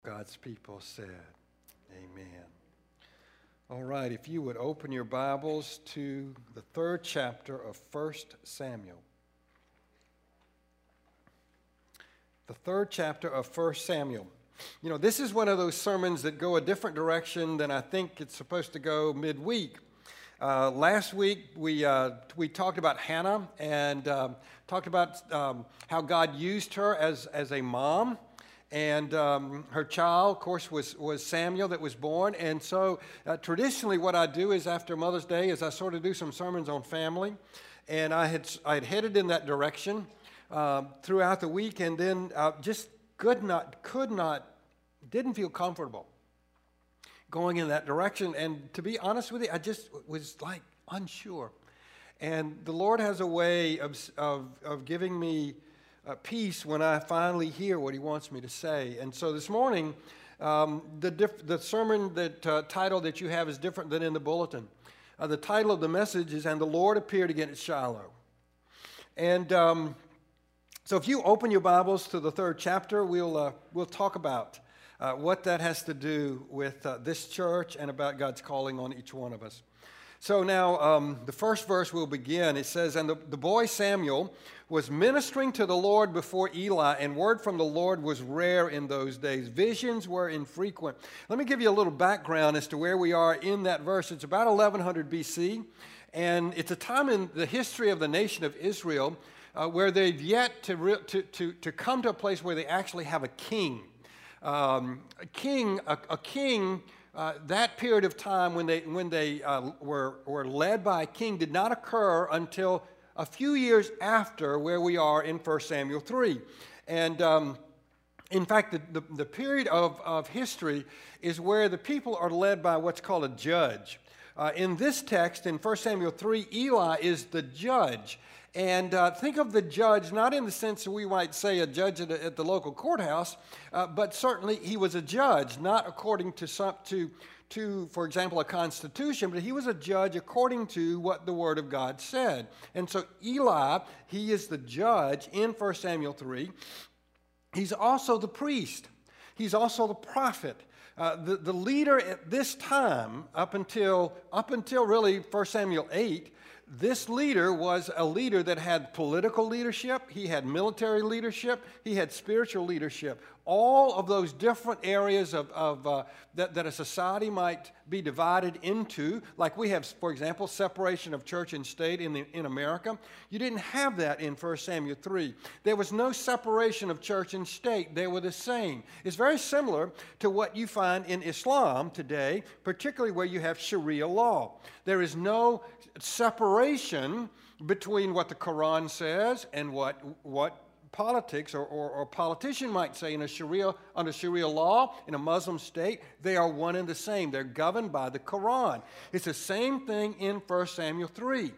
God's people said, amen. All right, if you would open your Bibles to the third chapter of 1 Samuel. The third chapter of 1 Samuel. You know, this is one of those sermons that go a different direction than I think it's supposed to go midweek. Last week, we talked about Hannah and talked about how God used her as a mom. And her child, of course, was Samuel that was born. And so traditionally what I do is after Mother's Day is I sort of do some sermons on family. And I had headed in that direction throughout the week, and then just didn't feel comfortable going in that direction. And to be honest with you, I just was like unsure. And the Lord has a way of giving me peace when I finally hear what He wants me to say. And so this morning, the sermon title that you have is different than in the bulletin. The title of the message is "And the Lord Appeared Again at Shiloh." And so if you open your Bibles to the third chapter, we'll talk about what that has to do with this church and about God's calling on each one of us. So now the first verse will begin. It says, "And the boy Samuel was ministering to the Lord before Eli, and word from the Lord was rare in those days. Visions were infrequent." Let me give you a little background as to where we are in that verse. It's about 1100 BC, and it's a time in the history of the nation of Israel where they've yet to come to a place where they actually have a king. That period of time when they were led by a king did not occur until a few years after where we are in 1 Samuel 3. And in fact, the period of history is where the people are led by what's called a judge. In this text, in 1 Samuel 3, Eli is the judge. And think of the judge not in the sense that we might say a judge at the local courthouse, but certainly he was a judge, not according to, for example, a constitution, but he was a judge according to what the Word of God said. And so Eli, he is the judge in 1 Samuel 3. He's also the priest. He's also the prophet. The leader at this time, up until really 1 Samuel 8, this leader was a leader that had political leadership, he had military leadership, he had spiritual leadership. All of those different areas that a society might be divided into, like we have, for example, separation of church and state in America. You didn't have that in 1 Samuel 3. There was no separation of church and state. They were the same. It's very similar to what you find in Islam today, particularly where you have Sharia law. There is no separation between what the Quran says and what politics or politician might say under Sharia law in a Muslim state. They are one and the same. They're governed by the Quran. It's the same thing in 1 Samuel 3.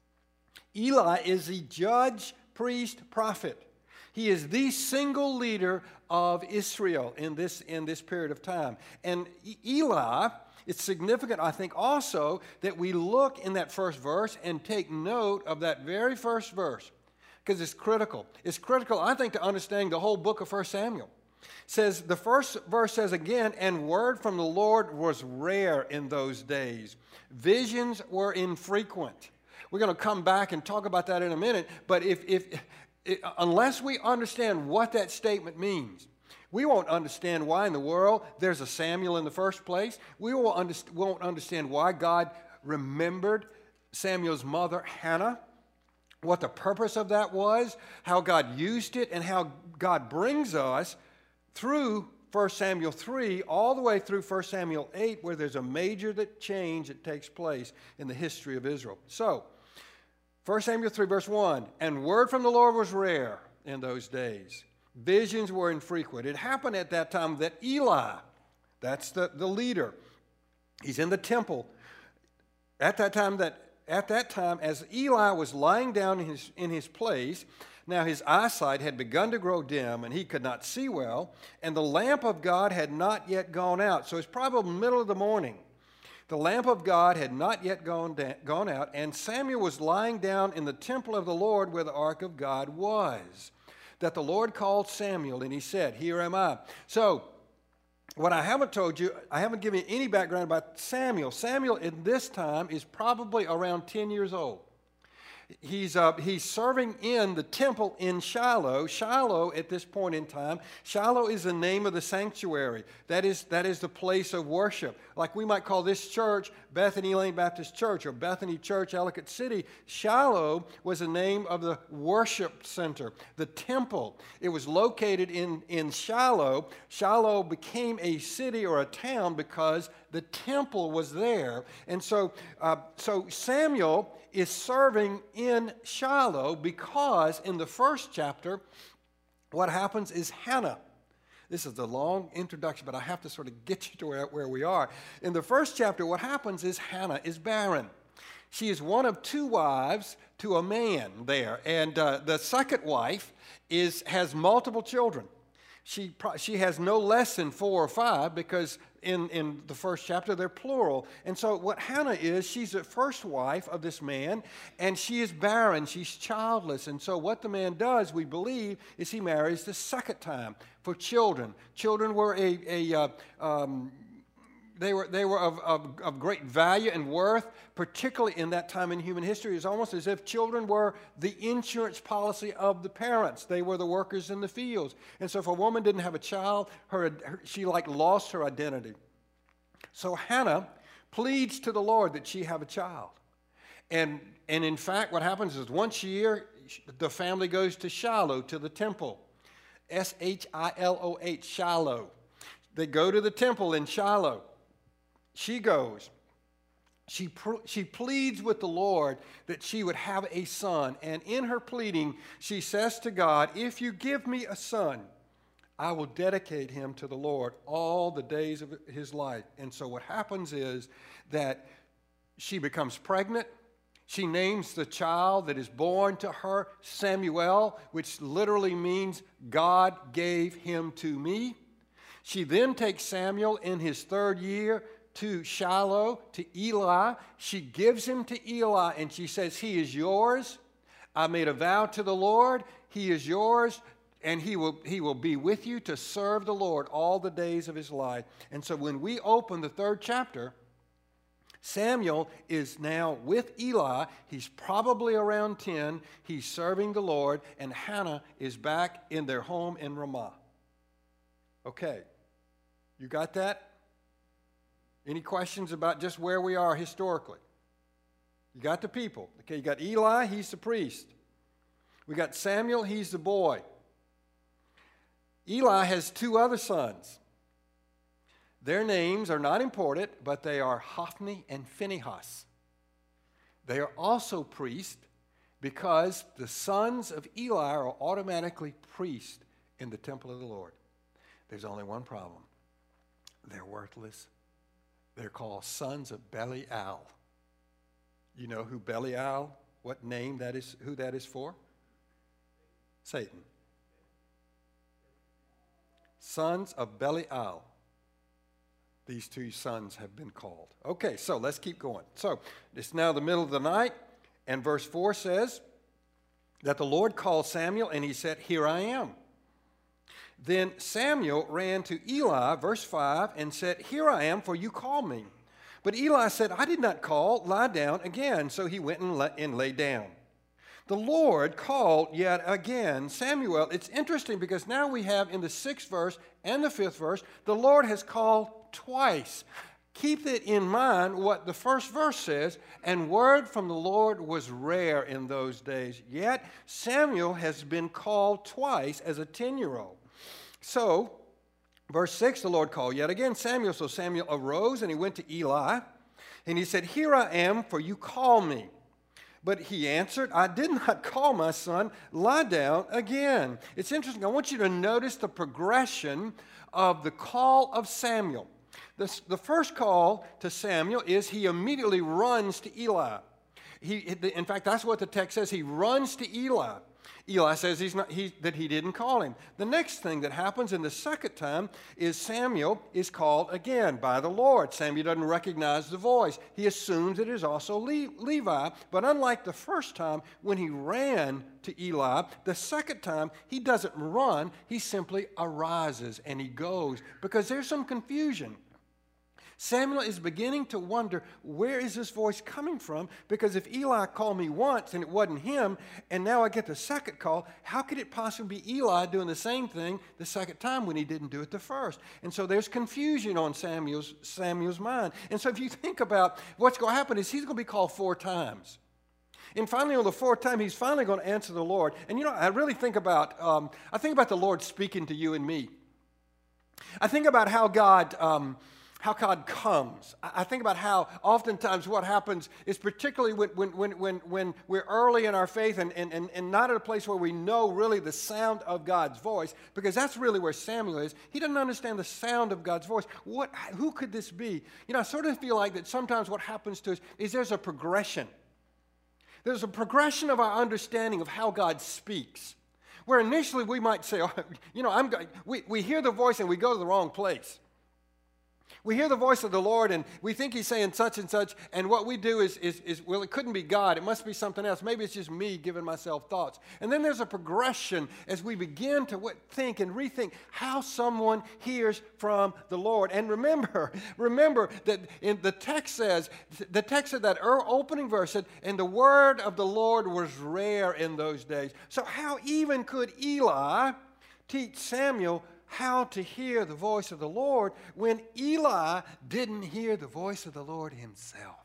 Eli is the judge, priest, prophet. He is the single leader of Israel in this period of time. And Eli, it's significant, I think, also that we look in that first verse and take note of that very first verse, because it's critical. It's critical, I think, to understanding the whole book of 1 Samuel. Says, the first verse says again, "And word from the Lord was rare in those days. Visions were infrequent." We're going to come back and talk about that in a minute, but unless we understand what that statement means, we won't understand why in the world there's a Samuel in the first place. We won't understand why God remembered Samuel's mother, Hannah, what the purpose of that was, how God used it, and how God brings us through 1 Samuel 3 all the way through 1 Samuel 8, where there's a major change that takes place in the history of Israel. So, 1 Samuel 3, verse 1, "And word from the Lord was rare in those days. Visions were infrequent." It happened at that time that Eli, that's the leader, he's in the temple. At that time, as Eli was lying down in his place, now his eyesight had begun to grow dim, and he could not see well, and the lamp of God had not yet gone out. So it's probably the middle of the morning. The lamp of God had not yet gone out, and Samuel was lying down in the temple of the Lord where the ark of God was. That the Lord called Samuel, and he said, "Here am I." So what I haven't told you, I haven't given you any background about Samuel. Samuel in this time is probably around 10 years old. He's serving in the temple in Shiloh. Shiloh, at this point in time, Shiloh is the name of the sanctuary. That is the place of worship. Like we might call this church Bethany Lane Baptist Church or Bethany Church, Ellicott City. Shiloh was the name of the worship center, the temple. It was located in Shiloh. Shiloh became a city or a town because the temple was there. And so Samuel is serving in Shiloh because in the first chapter, what happens is Hannah. This is a long introduction, but I have to sort of get you to where we are. In the first chapter, what happens is Hannah is barren. She is one of two wives to a man there, and the second wife has multiple children. She has no less than 4 or 5 because in the first chapter they're plural. And so what Hannah is, she's the first wife of this man, and she is barren. She's childless. And so what the man does, we believe, is he marries the second time for children. Children were they were of great value and worth, particularly in that time in human history. It's almost as if children were the insurance policy of the parents. They were the workers in the fields. And so if a woman didn't have a child, she lost her identity. So Hannah pleads to the Lord that she have a child. And in fact, what happens is once a year, the family goes to Shiloh, to the temple. Shiloh, Shiloh. They go to the temple in Shiloh. She goes. She pleads with the Lord that she would have a son. And in her pleading, she says to God, if you give me a son, I will dedicate him to the Lord all the days of his life. And so what happens is that she becomes pregnant. She names the child that is born to her Samuel, which literally means God gave him to me. She then takes Samuel in his 3rd year to Shiloh, to Eli. She gives him to Eli, and she says, he is yours. I made a vow to the Lord. He is yours, and he will be with you to serve the Lord all the days of his life. And so when we open the 3rd chapter, Samuel is now with Eli. He's probably around 10. He's serving the Lord, and Hannah is back in their home in Ramah. Okay, you got that? Any questions about just where we are historically? You got the people. Okay, you got Eli, he's the priest. We got Samuel, he's the boy. Eli has 2 other sons. Their names are not important, but they are Hophni and Phinehas. They are also priests because the sons of Eli are automatically priests in the temple of the Lord. There's only one problem. They're worthless. They're called sons of Belial. You know who Belial, what name that is, who that is for? Satan. Sons of Belial. These 2 sons have been called. Okay, so let's keep going. So it's now the middle of the night, and verse 4 says that the Lord called Samuel, and he said, here I am. Then Samuel ran to Eli, verse 5, and said, here I am, for you called me. But Eli said, I did not call, lie down again. So he went and lay down. The Lord called yet again Samuel. It's interesting because now we have in the 6th verse and the 5th verse, the Lord has called twice. Keep it in mind what the first verse says, and word from the Lord was rare in those days. Yet Samuel has been called twice as a 10-year-old. So, verse 6, the Lord called yet again Samuel. So Samuel arose and he went to Eli, and he said, here I am, for you call me. But he answered, I did not call, my son. Lie down again. It's interesting. I want you to notice the progression of the call of Samuel. The first call to Samuel is he immediately runs to Eli. In fact, that's what the text says. He runs to Eli. Eli says that he didn't call him. The next thing that happens in the second time is Samuel is called again by the Lord. Samuel doesn't recognize the voice. He assumes it is also Levi. But unlike the first time when he ran to Eli, the second time he doesn't run. He simply arises and he goes because there's some confusion. Samuel is beginning to wonder, where is this voice coming from? Because if Eli called me once and it wasn't him, and now I get the second call, how could it possibly be Eli doing the same thing the second time when he didn't do it the first? And so there's confusion on Samuel's mind. And so if you think about what's going to happen is he's going to be called 4 times. And finally, on the 4th time, he's finally going to answer the Lord. And you know, I really think about, the Lord speaking to you and me. I think about how God comes. I think about how oftentimes what happens is particularly when we're early in our faith and not at a place where we know really the sound of God's voice, because that's really where Samuel is. He doesn't understand the sound of God's voice. Who could this be? You know, I sort of feel like that sometimes what happens to us is there's a progression. There's a progression of our understanding of how God speaks, where initially we might say, we hear the voice and we go to the wrong place. We hear the voice of the Lord and we think he's saying such and such, and what we do is it couldn't be God. It must be something else. Maybe it's just me giving myself thoughts. And then there's a progression as we begin to think and rethink how someone hears from the Lord. And remember that in the text said that opening verse said, and the word of the Lord was rare in those days. So how even could Eli teach Samuel how to hear the voice of the Lord when Eli didn't hear the voice of the Lord himself?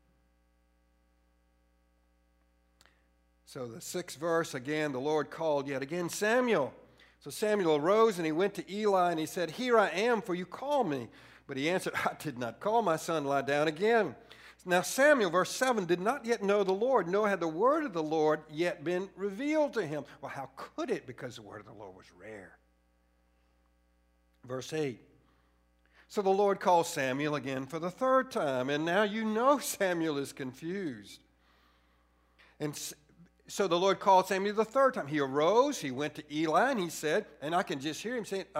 So the 6th verse, again, the Lord called yet again Samuel. So Samuel arose and he went to Eli and he said, "Here I am, for you call me." But he answered, "I did not call, my son, lie down again." Now Samuel, verse 7, did not yet know the Lord, nor had the word of the Lord yet been revealed to him. Well, how could it? Because the word of the Lord was rare. Verse 8, so the Lord called Samuel again for the 3rd time, and now you know Samuel is confused. And so the Lord called Samuel the 3rd time. He arose, he went to Eli, and he said, and I can just hear him saying,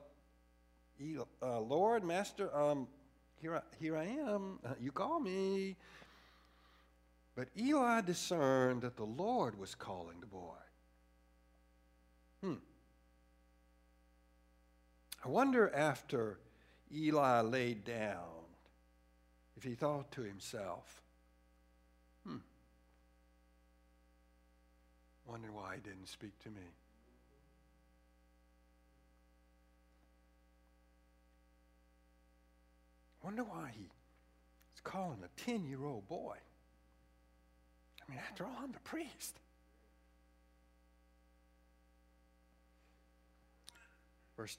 Lord, Master, here I am, you call me. But Eli discerned that the Lord was calling the boy. I wonder after Eli laid down if he thought to himself, wonder why he didn't speak to me. Wonder why he is calling a 10-year-old boy. I mean, after all, I'm the priest. Verse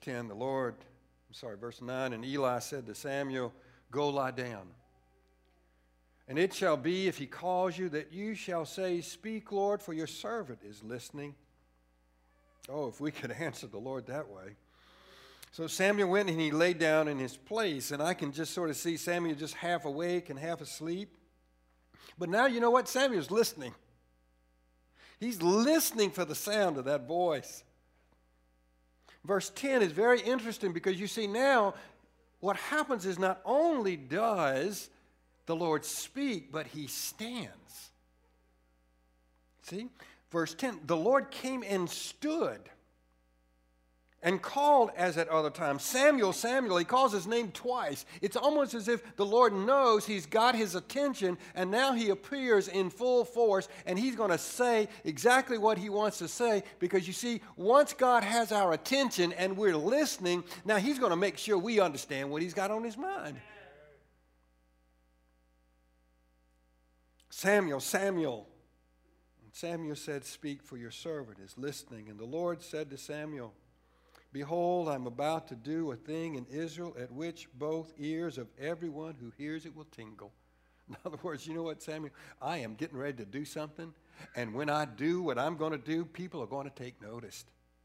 9, and Eli said to Samuel, "Go lie down. And it shall be, if he calls you, that you shall say, 'Speak, Lord, for your servant is listening.'" Oh, if we could answer the Lord that way. So Samuel went and he laid down in his place, and I can just sort of see Samuel just half awake and half asleep. But now you know what? Samuel's listening. He's listening for the sound of that voice. Verse 10 is very interesting because you see now what happens is not only does the Lord speak, but he stands. See? Verse 10, the Lord came and stood and called as at other times, "Samuel, Samuel." He calls his name twice. It's almost as if the Lord knows he's got his attention, and now he appears in full force, and he's going to say exactly what he wants to say, because you see, once God has our attention and we're listening, now he's going to make sure we understand what he's got on his mind. "Samuel, Samuel." And Samuel said, "Speak, for your servant is listening." And the Lord said to Samuel, "Behold, I'm about to do a thing in Israel at which both ears of everyone who hears it will tingle." In other words, you know what, Samuel? I am getting ready to do something, and when I do what I'm going to do, people are going to take notice.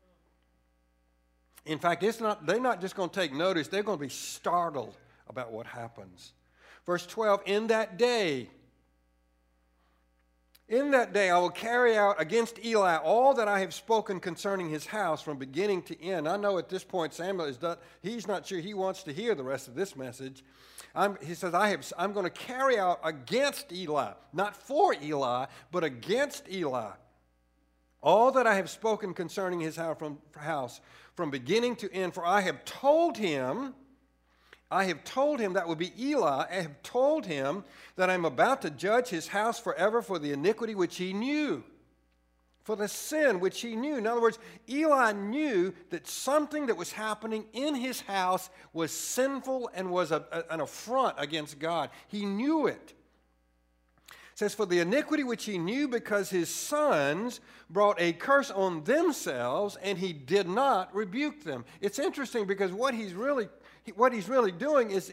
In fact, they're not just going to take notice, they're going to be startled about what happens. Verse 12, in that day, In that day I will carry out against Eli all that I have spoken concerning his house from beginning to end. I know at this point Samuel is done. He's not sure he wants to hear the rest of this message. He says, I'm going to carry out against Eli, not for Eli, but against Eli, all that I have spoken concerning his house from beginning to end. For I have told him, that would be Eli, I have told him that I'm about to judge his house forever for the iniquity which he knew, for the sin which he knew. In other words, Eli knew that something that was happening in his house was sinful and was an affront against God. He knew it. It says, for the iniquity which he knew, because his sons brought a curse on themselves, and he did not rebuke them. It's interesting because what he's really doing is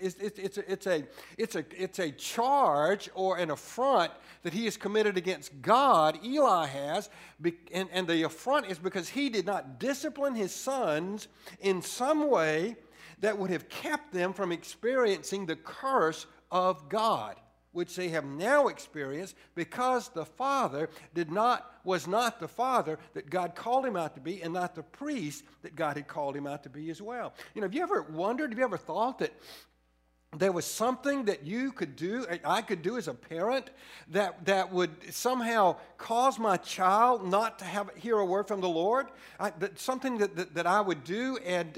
it's a charge or an affront that he has committed against God. Eli has, and the affront is because he did not discipline his sons in some way that would have kept them from experiencing the curse of God, which they have now experienced because the father was not the father that God called him out to be, and not the priest that God had called him out to be as well. Have you ever wondered, have you ever thought that there was something that you could do, I could do as a parent, that would somehow cause my child not to hear a word from the Lord? Something that I would do, and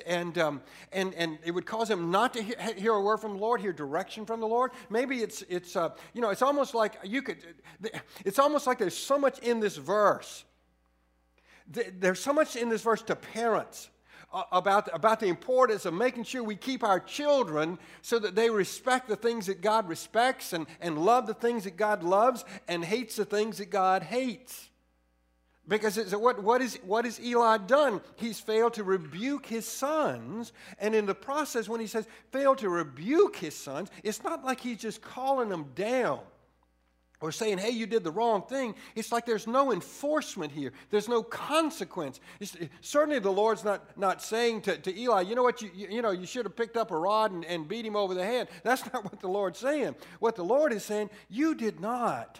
it would cause him not to hear a word from the Lord, hear direction from the Lord. Maybe it's almost like it's almost like there's so much in this verse. There's so much in this verse to parents about the importance of making sure we keep our children so that they respect the things that God respects and love the things that God loves and hates the things that God hates. Because what has Eli done? He's failed to rebuke his sons. And in the process, when he says failed to rebuke his sons, it's not like he's just calling them down or saying, hey, you did the wrong thing. It's like there's no enforcement here. There's no consequence. Certainly the Lord's not saying to Eli, you know what, you should have picked up a rod and beat him over the head. That's not what the Lord's saying. What the Lord is saying, you did not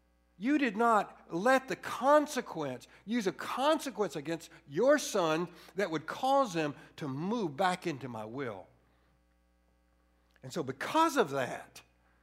let the consequence, use a consequence against your son that would cause them to move back into my will. And so because of that,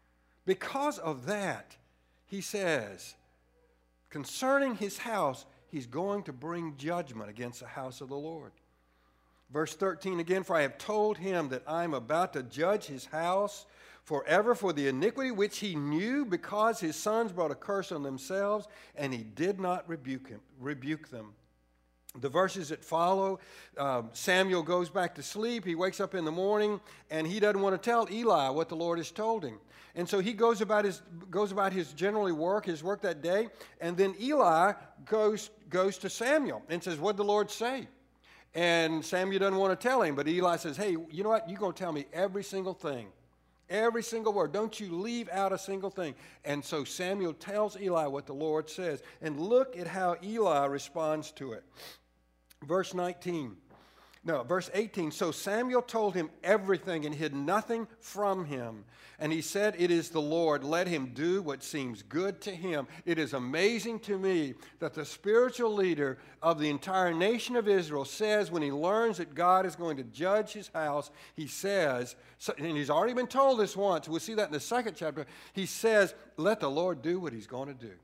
he says, concerning his house, he's going to bring judgment against the house of the Lord. Verse 13 again, for I have told him that I am about to judge his house forever for the iniquity which he knew, because his sons brought a curse on themselves, and he did not rebuke them. The verses that follow, Samuel goes back to sleep. He wakes up in the morning, and he doesn't want to tell Eli what the Lord has told him. And so he goes about his generally work, his work that day, and then Eli goes to Samuel and says, what did the Lord say? And Samuel doesn't want to tell him, but Eli says, hey, you know what? You're going to tell me every single thing. Every single word. Don't you leave out a single thing. And so Samuel tells Eli what the Lord says. And look at how Eli responds to it. Verse 18. So Samuel told him everything and hid nothing from him. And he said, it is the Lord. Let him do what seems good to him. It is amazing to me that the spiritual leader of the entire nation of Israel says, when he learns that God is going to judge his house, he says, and he's already been told this once, we'll see that in the second chapter, he says, let the Lord do what he's going to do.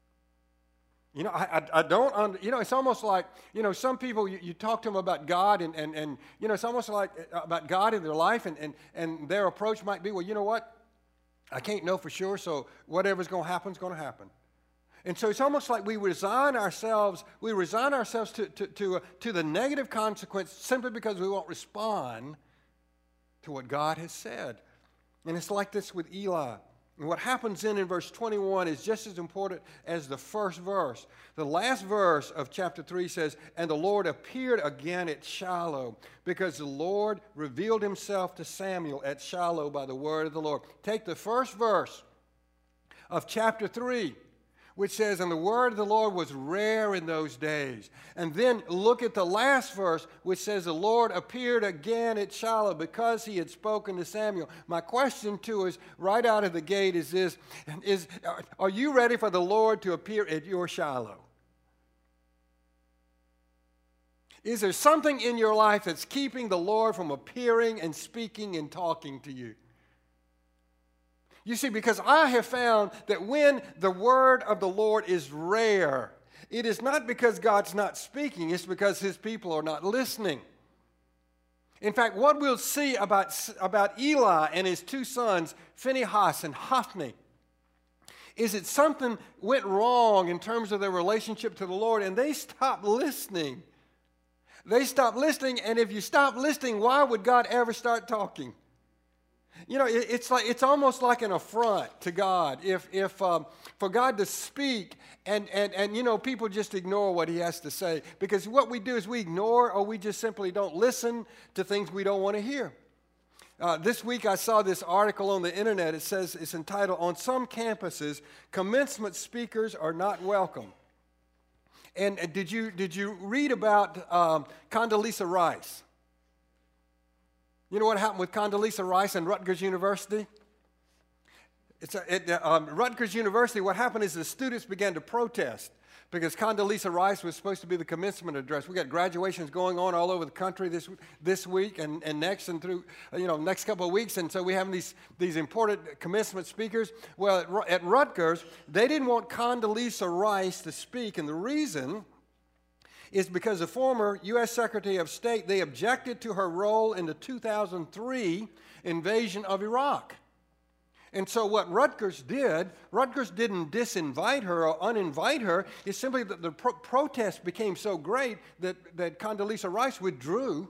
I don't, it's almost like, some people, you talk to them about God and it's almost like about God in their life and their approach might be, well, you know what? I can't know for sure, so whatever's going to happen is going to happen. And so it's almost like we resign ourselves to the negative consequence simply because we won't respond to what God has said. And it's like this with Eli. And what happens in verse 21 is just as important as the first verse. The last verse of chapter 3 says, and the Lord appeared again at Shiloh, because the Lord revealed himself to Samuel at Shiloh by the word of the Lord. Take the first verse of chapter 3. which says, and the word of the Lord was rare in those days. And then look at the last verse, which says, the Lord appeared again at Shiloh because he had spoken to Samuel. My question to us right out of the gate is this, are you ready for the Lord to appear at your Shiloh? Is there something in your life that's keeping the Lord from appearing and speaking and talking to you? You see, because I have found that when the word of the Lord is rare, it is not because God's not speaking, it's because his people are not listening. In fact, what we'll see about Eli and his two sons, Phinehas and Hophni, is that something went wrong in terms of their relationship to the Lord, and they stopped listening. They stopped listening, and if you stop listening, why would God ever start talking? You know, it's almost like an affront to God if for God to speak and you know, people just ignore what he has to say, because what we do is we ignore or we just simply don't listen to things we don't want to hear. This week I saw this article on the internet. It says, it's entitled, "On some campuses, commencement speakers are not welcome." And did you read about Condoleezza Rice? You know what happened with Condoleezza Rice and Rutgers University? Rutgers University, what happened is the students began to protest because Condoleezza Rice was supposed to be the commencement address. We got graduations going on all over the country this week and next and through, next couple of weeks. And so we have these important commencement speakers. Well, at Rutgers, they didn't want Condoleezza Rice to speak, and the reason is because the former U.S. Secretary of State, they objected to her role in the 2003 invasion of Iraq. And so what Rutgers did, Rutgers didn't disinvite her or uninvite her. It's simply that the protest became so great that Condoleezza Rice withdrew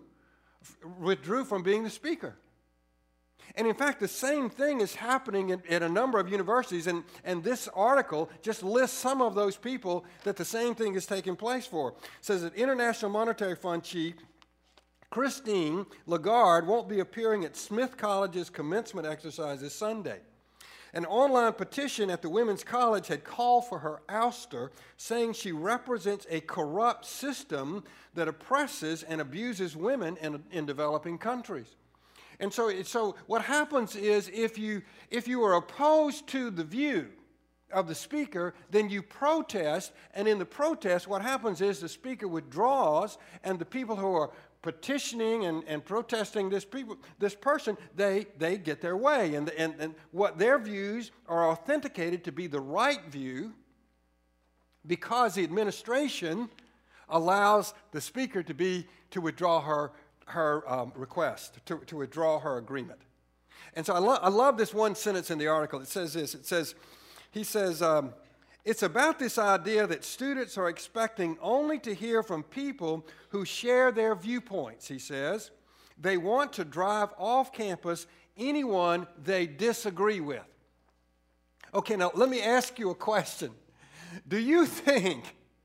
from being the speaker. And in fact, the same thing is happening at a number of universities, and this article just lists some of those people that the same thing is taking place for. It says that International Monetary Fund chief Christine Lagarde won't be appearing at Smith College's commencement exercise this Sunday. An online petition at the Women's College had called for her ouster, saying she represents a corrupt system that oppresses and abuses women in developing countries. And so what happens is if you are opposed to the view of the speaker, then you protest, and in the protest, what happens is the speaker withdraws, and the people who are petitioning and protesting this person, they get their way, and what their views are authenticated to be the right view because the administration allows the speaker to withdraw her request, to withdraw her agreement. And so I love this one sentence in the article. It says this. He says, it's about this idea that students are expecting only to hear from people who share their viewpoints, he says. They want to drive off campus anyone they disagree with. Okay, now let me ask you a question. Do you think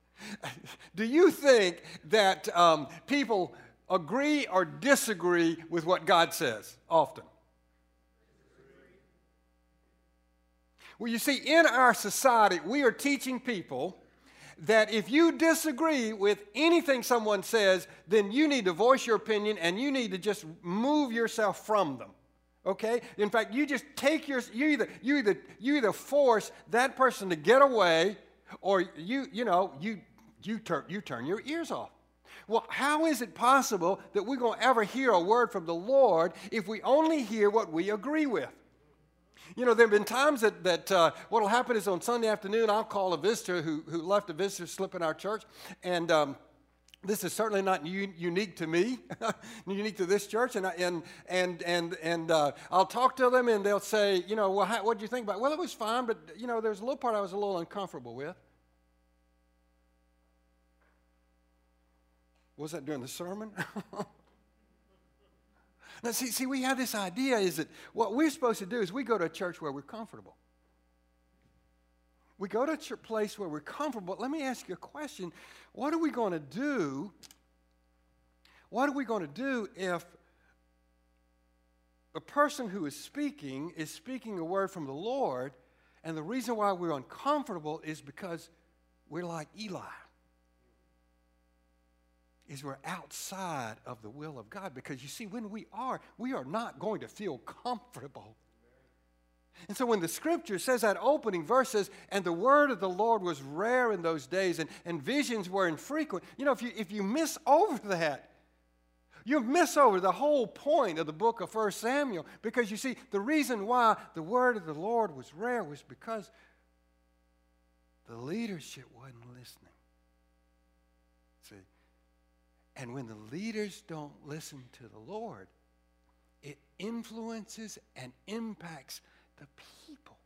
that people agree or disagree with what God says often? Well, you see, in our society, we are teaching people that if you disagree with anything someone says, then you need to voice your opinion and you need to just move yourself from them. Okay? In fact, you just take you either force that person to get away, or you turn your ears off. Well, how is it possible that we're going to ever hear a word from the Lord if we only hear what we agree with? You know, there have been times that what will happen is on Sunday afternoon, I'll call a visitor who left a visitor slip in our church, and this is certainly not unique to me, unique to this church, and I'll talk to them, and they'll say, well, what did you think about it? Well, it was fine, but there's a little part I was a little uncomfortable with. Was that during the sermon? Now, see, we have this idea is that what we're supposed to do is we go to a church where we're comfortable. We go to a place where we're comfortable. Let me ask you a question. What are we going to do? What are we going to do if a person who is speaking a word from the Lord, And the reason why we're uncomfortable is because we're like Eli. Is we're outside of the will of God. Because you see, when we are not going to feel comfortable. And so when the scripture says, that opening verse says, and the word of the Lord was rare in those days, and visions were infrequent. You know, if you miss over that, you miss over the whole point of the book of 1 Samuel. Because you see, the reason why the word of the Lord was rare was because the leadership wasn't listening. See? And when the leaders don't listen to the Lord, it influences and impacts the people.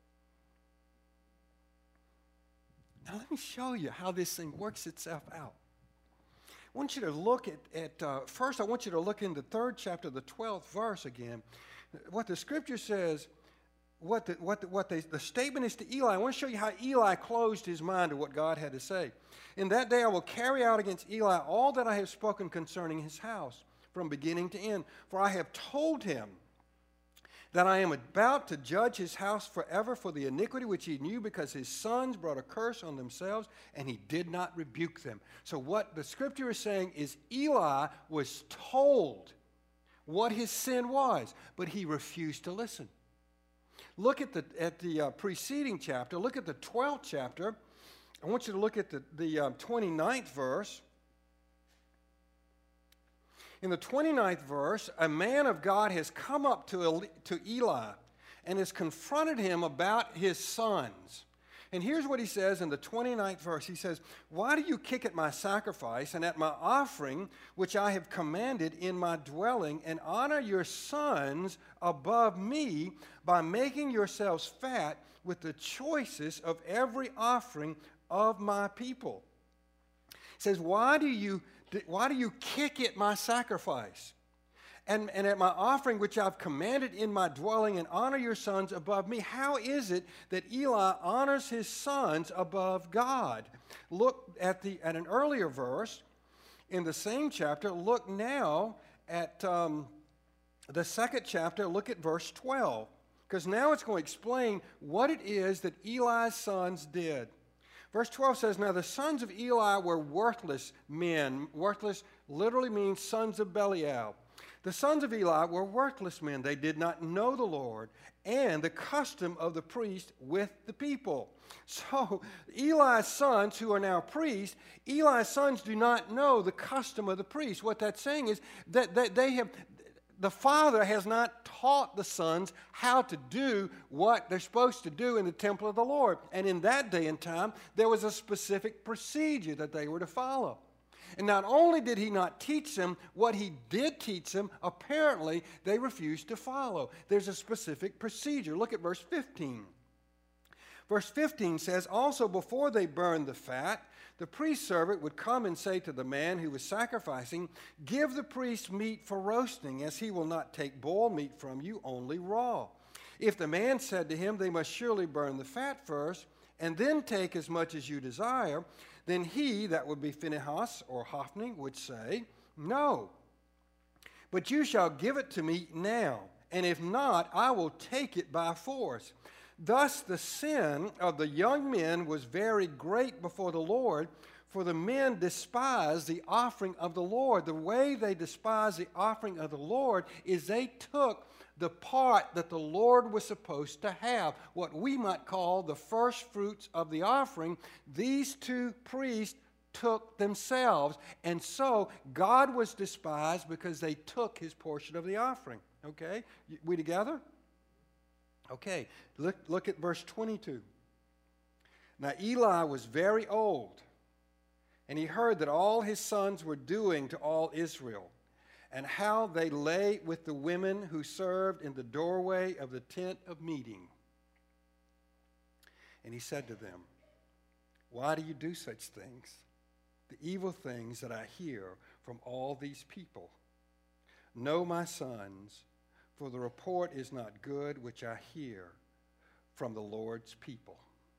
Now let me show you how this thing works itself out. I want you to look first I want you to look in the 3rd chapter, the 12th verse again. What the scripture says, the statement is to Eli. I want to show you how Eli closed his mind to what God had to say. In that day I will carry out against Eli all that I have spoken concerning his house from beginning to end. For I have told him that I am about to judge his house forever for the iniquity which he knew, because his sons brought a curse on themselves, and he did not rebuke them. So what the scripture is saying is Eli was told what his sin was, but he refused to listen. Look at the preceding chapter. Look at the 12th chapter. I want you to look at the 29th verse. In the 29th verse, a man of God has come up to Eli and has confronted him about his sons. And here's what he says in the 29th verse. He says, "Why do you kick at my sacrifice and at my offering, which I have commanded in my dwelling, and honor your sons above me by making yourselves fat with the choicest of every offering of my people?" He says, why do you kick at my sacrifice and at my offering which I've commanded in my dwelling, and honor your sons above me? How is it that Eli honors his sons above God? Look at an earlier verse in the same chapter. Look now at the 2nd chapter. Look at verse 12, because now it's going to explain what it is that Eli's sons did. Verse 12 says, "Now the sons of Eli were worthless men." Worthless literally means sons of Belial. The sons of Eli were worthless men. They did not know the Lord and the custom of the priest with the people. So Eli's sons, who are now priests, Eli's sons do not know the custom of the priest. What that's saying is that the father has not taught the sons how to do what they're supposed to do in the temple of the Lord. And in that day and time, there was a specific procedure that they were to follow. And not only did he not teach them, what he did teach them, apparently they refused to follow. There's a specific procedure. Look at verse 15. Verse 15 says, "Also before they burned the fat, the priest servant would come and say to the man who was sacrificing, 'Give the priest meat for roasting, as he will not take boiled meat from you, only raw.' If the man said to him, 'They must surely burn the fat first, and then take as much as you desire,' then he," that would be Phinehas or Hophni, "would say, 'No, but you shall give it to me now, and if not, I will take it by force.' Thus the sin of the young men was very great before the Lord, for the men despised the offering of the Lord." The way they despised the offering of the Lord is they took the part that the Lord was supposed to have, what we might call the first fruits of the offering. These two priests took themselves, and so God was despised because they took his portion of the offering. Okay? We together? Okay, look at verse 22. "Now Eli was very old, and he heard that all his sons were doing to all Israel, and how they lay with the women who served in the doorway of the tent of meeting. And he said to them, 'Why do you do such things, the evil things that I hear from all these people? No, my sons, for the report is not good which I hear from the Lord's people.'"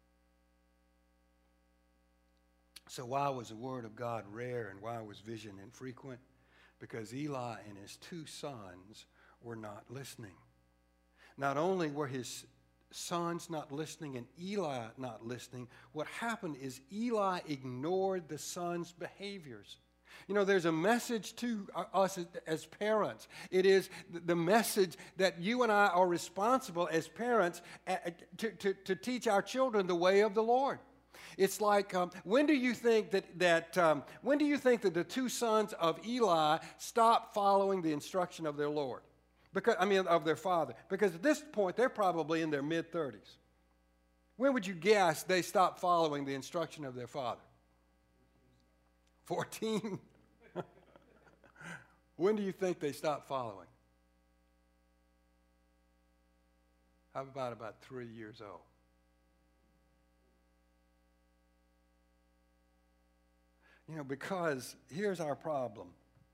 So why was the word of God rare, and why was vision infrequent? Because Eli and his two sons were not listening. Not only were his sons not listening and Eli not listening, what happened is Eli ignored the son's behaviors. You know, there's a message to us as parents. It is the message that you and I are responsible as parents to teach our children the way of the Lord. It's like, when do you think that the two sons of Eli stopped following the instruction of their Lord? Of their father. Because at this point, they're probably in their mid-30s. When would you guess they stopped following the instruction of their father? 14? When do you think they stopped following? How about 3 years old? You know, because here's our problem.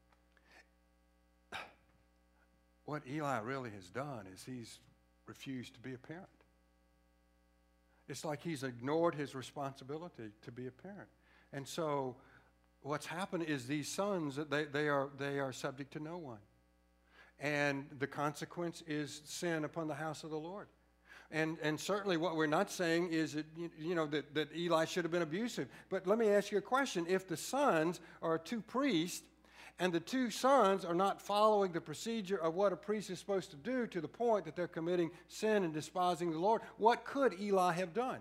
What Eli really has done is he's refused to be a parent. It's like he's ignored his responsibility to be a parent. And so what's happened is these sons, they are subject to no one. And the consequence is sin upon the house of the Lord. And certainly what we're not saying is that, that Eli should have been abusive. But let me ask you a question. If the sons are two priests, and the two sons are not following the procedure of what a priest is supposed to do to the point that they're committing sin and despising the Lord, what could Eli have done?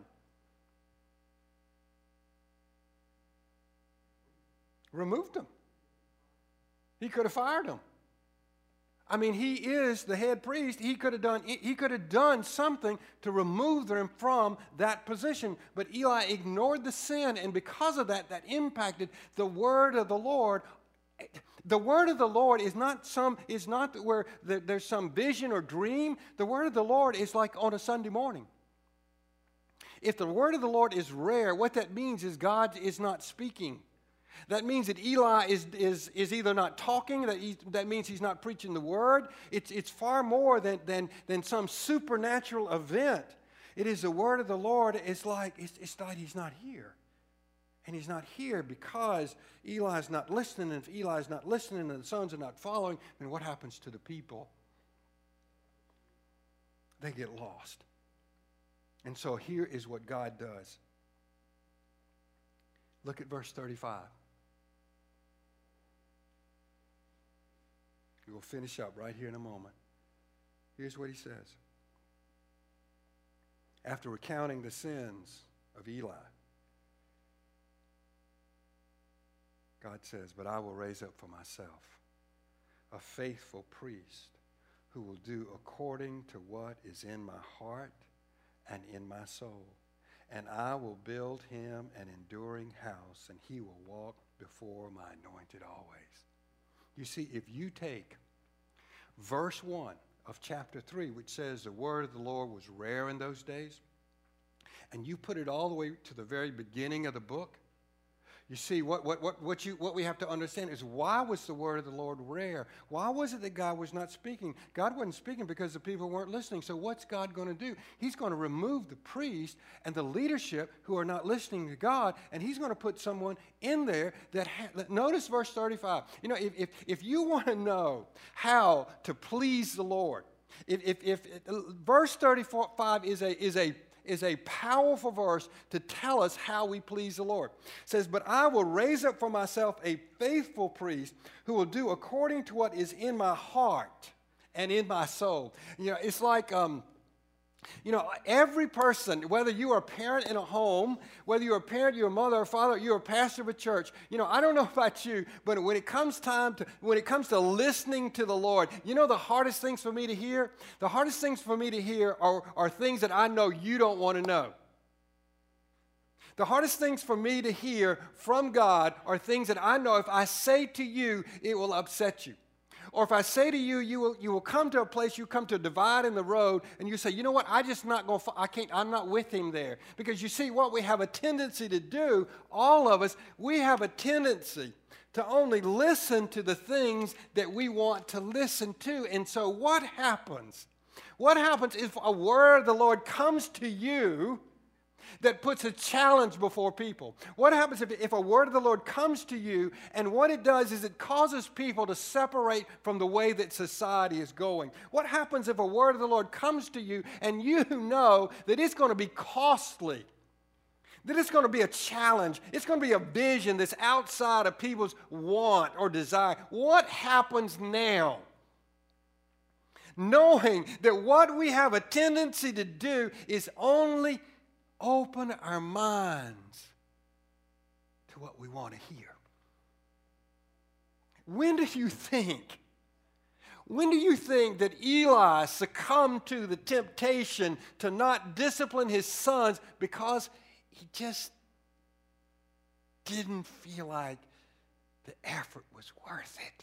Removed them. He could have fired them. I mean, he is the head priest. He could have done something to remove them from that position. But Eli ignored the sin, and because of that, that impacted the word of the Lord. The word of the Lord is not where there's some vision or dream. The word of the Lord is like on a Sunday morning. If the word of the Lord is rare, what that means is God is not speaking. That means that Eli is either not talking, that means he's not preaching the word. It's far more than some supernatural event. It is the word of the Lord. It's like he's not here. And he's not here because Eli's not listening. And if Eli's not listening and the sons are not following, then what happens to the people? They get lost. And so here is what God does. Look at verse 35. We'll finish up right here in a moment. Here's what he says. After recounting the sins of Eli, God says, "But I will raise up for myself a faithful priest who will do according to what is in my heart and in my soul. And I will build him an enduring house, and he will walk before my anointed always." You see, if you take verse 1 of chapter 3, which says the word of the Lord was rare in those days, and you put it all the way to the very beginning of the book, you see, what we have to understand is, why was the word of the Lord rare? Why was it that God was not speaking? God wasn't speaking because the people weren't listening. So what's God going to do? He's going to remove the priest and the leadership who are not listening to God, and he's going to put someone in there that notice verse 35. You know, if you want to know how to please the Lord, if verse 35 is a powerful verse to tell us how we please the Lord. It says, "But I will raise up for myself a faithful priest who will do according to what is in my heart and in my soul." You know, it's like, every person, whether you are a parent in a home, whether you're a parent, you're a mother or father, you're a pastor of a church, I don't know about you, but when it comes to listening to the Lord, the hardest things for me to hear? The hardest things for me to hear are things that I know you don't want to know. The hardest things for me to hear from God are things that I know if I say to you, it will upset you. Or if I say to you, you will come to a place, you come to a divide in the road, and you say, "You know what, I'm not with him there." Because you see, what we have a tendency to do, all of us, we have a tendency to only listen to the things that we want to listen to. And so what happens? What happens if a word of the Lord comes to you that puts a challenge before people? What happens if a word of the Lord comes to you, and what it does is it causes people to separate from the way that society is going? What happens if a word of the Lord comes to you and you know that it's going to be costly, that it's going to be a challenge, it's going to be a vision that's outside of people's want or desire? What happens now? Knowing that what we have a tendency to do is only open our minds to what we want to hear. When do you think that Eli succumbed to the temptation to not discipline his sons because he just didn't feel like the effort was worth it?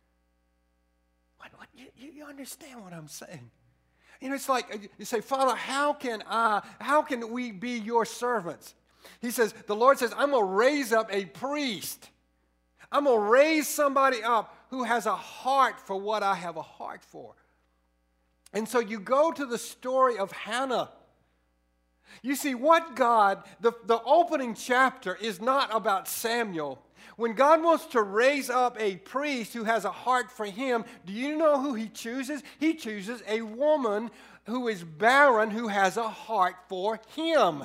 You understand what I'm saying? You know, it's like you say, Father, how can we be your servants? He says, the Lord says, I'm going to raise up a priest. I'm going to raise somebody up who has a heart for what I have a heart for. And so you go to the story of Hannah. You see, the opening chapter is not about Samuel. When God wants to raise up a priest who has a heart for him, do you know who he chooses? He chooses a woman who is barren who has a heart for him.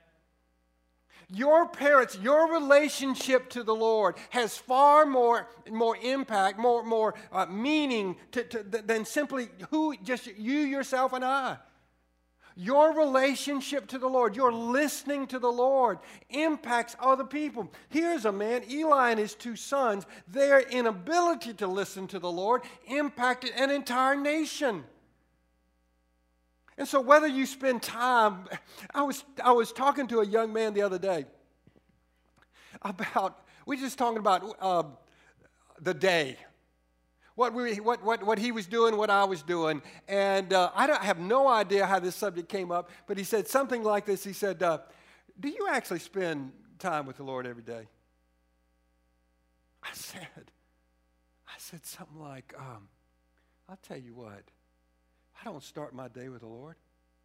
Your parents, your relationship to the Lord has far more impact, more meaning than simply just you, yourself, and I. Your relationship to the Lord, your listening to the Lord impacts other people. Here's a man, Eli and his two sons, their inability to listen to the Lord impacted an entire nation. And so whether you spend time, I was talking to a young man the other day we were just talking about the day. What he was doing, what I was doing. And I have no idea how this subject came up, but he said something like this. He said, do you actually spend time with the Lord every day? I said something like, I'll tell you what, I don't start my day with the Lord.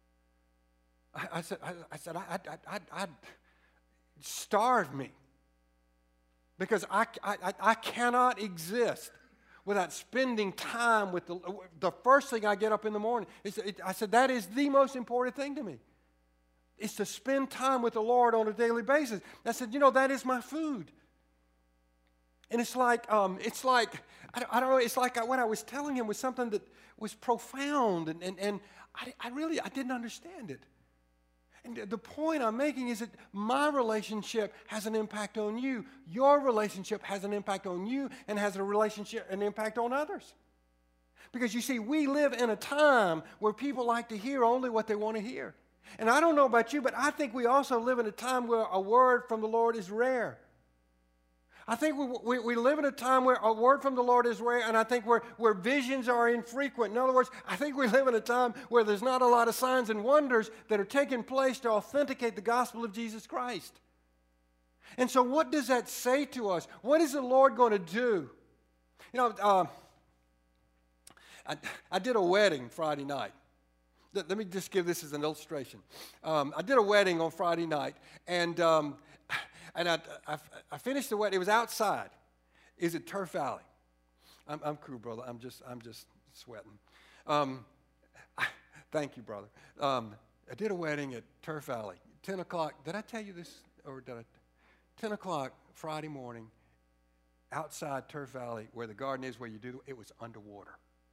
I said, I'd starve me, because I cannot exist without spending time with the first thing I get up in the morning. I said, that is the most important thing to me. It's to spend time with the Lord on a daily basis. I said, that is my food. And it's like, I don't know, it's like what I was telling him was something that was profound, and I didn't understand it. And the point I'm making is that my relationship has an impact on you. Your relationship has an impact on you and has an impact on others. Because you see, we live in a time where people like to hear only what they want to hear. And I don't know about you, but I think we also live in a time where a word from the Lord is rare. I think we live in a time where a word from the Lord is rare, and I think where visions are infrequent. In other words, I think we live in a time where there's not a lot of signs and wonders that are taking place to authenticate the gospel of Jesus Christ. And so what does that say to us? What is the Lord going to do? I did a wedding Friday night. Let me just give this as an illustration. I did a wedding on Friday night, and I finished the wedding. It was outside. It was at Turf Valley. I'm cool, brother. I'm just sweating. Thank you, brother. I did a wedding at Turf Valley. 10 o'clock. Did I tell you this? 10 o'clock Friday morning, outside Turf Valley, where the garden is, where you do. It was underwater.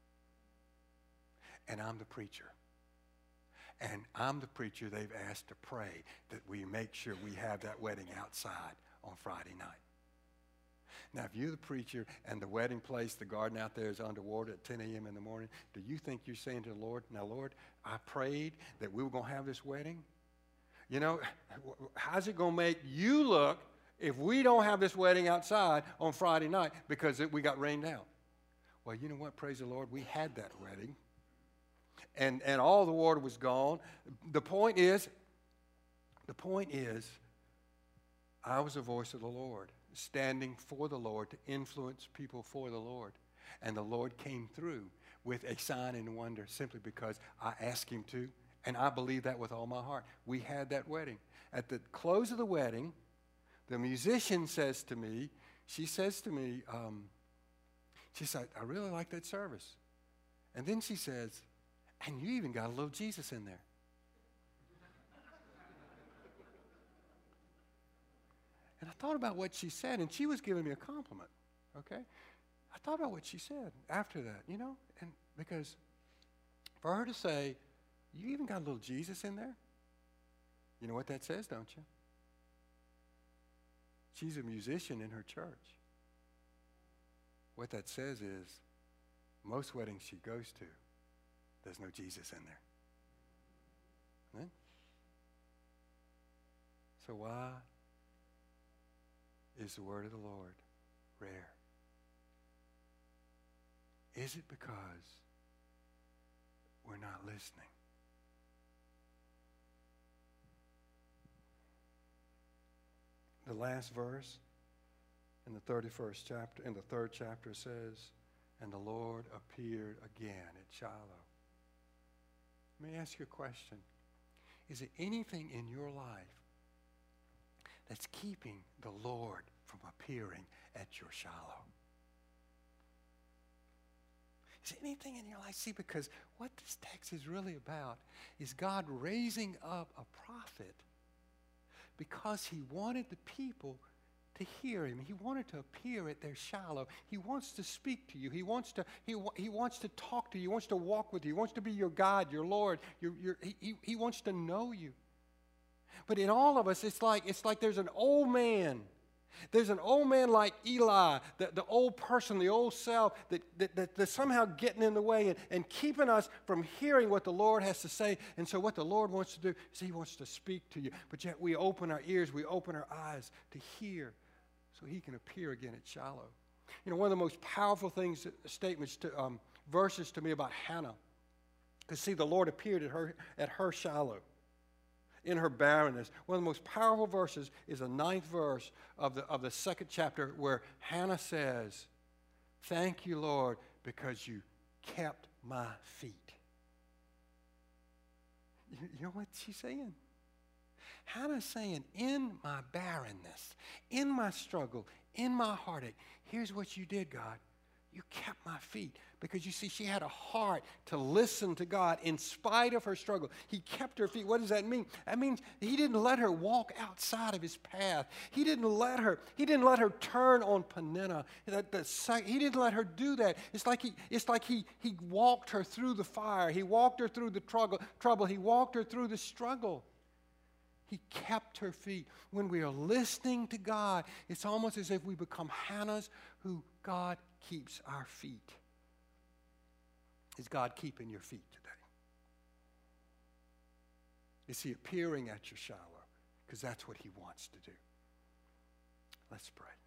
And I'm the preacher. And I'm the preacher they've asked to pray that we make sure we have that wedding outside on Friday night. Now, if you're the preacher and the wedding place, the garden out there is underwater at 10 a.m. in the morning, do you think you're saying to the Lord, now, Lord, I prayed that we were going to have this wedding? How's it going to make you look if we don't have this wedding outside on Friday night because we got rained out? Well, you know what? Praise the Lord, we had that wedding. And all the water was gone. The point is, I was a voice of the Lord, standing for the Lord to influence people for the Lord. And the Lord came through with a sign and wonder simply because I asked him to, And I believe that with all my heart. We had that wedding. At the close of the wedding, the musician says to me, she says, I really like that service. And then she says, and you even got a little Jesus in there. And I thought about what she said, and she was giving me a compliment, okay? I thought about what she said after that, you know? And because for her to say, you even got a little Jesus in there, you know what that says, don't you? She's a musician in her church. What that says is, most weddings she goes to, there's no Jesus in there. Right? So why is the word of the Lord rare? Is it because we're not listening? The last verse in the 31st chapter, in the 3rd chapter says, and the Lord appeared again at Shiloh. Let me ask you a question. Is there anything in your life that's keeping the Lord from appearing at your Shiloh? Is there anything in your life? See, because what this text is really about is God raising up a prophet because he wanted the people to hear him. He wanted to appear at their Shiloh. He wants to speak to you. He wants to talk to you. He wants to walk with you. He wants to be your God, your Lord. He wants to know you. But in all of us, it's like there's an old man. There's an old man like Eli, the old person, the old self, that's somehow getting in the way and keeping us from hearing what the Lord has to say. And so what the Lord wants to do is he wants to speak to you. But yet we open our ears, we open our eyes to hear so he can appear again at Shiloh. You know, one of the most powerful things, verses to me about Hannah, to see the Lord appeared at her Shiloh, in her barrenness. One of the most powerful verses is the 9th verse of the 2nd chapter, where Hannah says, thank you, Lord, because you kept my feet. You know what she's saying? Hannah's saying, in my barrenness, in my struggle, in my heartache, here's what you did, God. You kept my feet. Because you see, she had a heart to listen to God in spite of her struggle. He kept her feet. What does that mean? That means he didn't let her walk outside of his path. He didn't let her turn on Peninnah. He didn't let her do that. It's like he walked her through the fire. He walked her through the trouble. He walked her through the struggle. He kept her feet. When we are listening to God, it's almost as if we become Hannahs who God keeps our feet. Is God keeping your feet today? Is he appearing at your Shiloh? Because that's what he wants to do. Let's pray.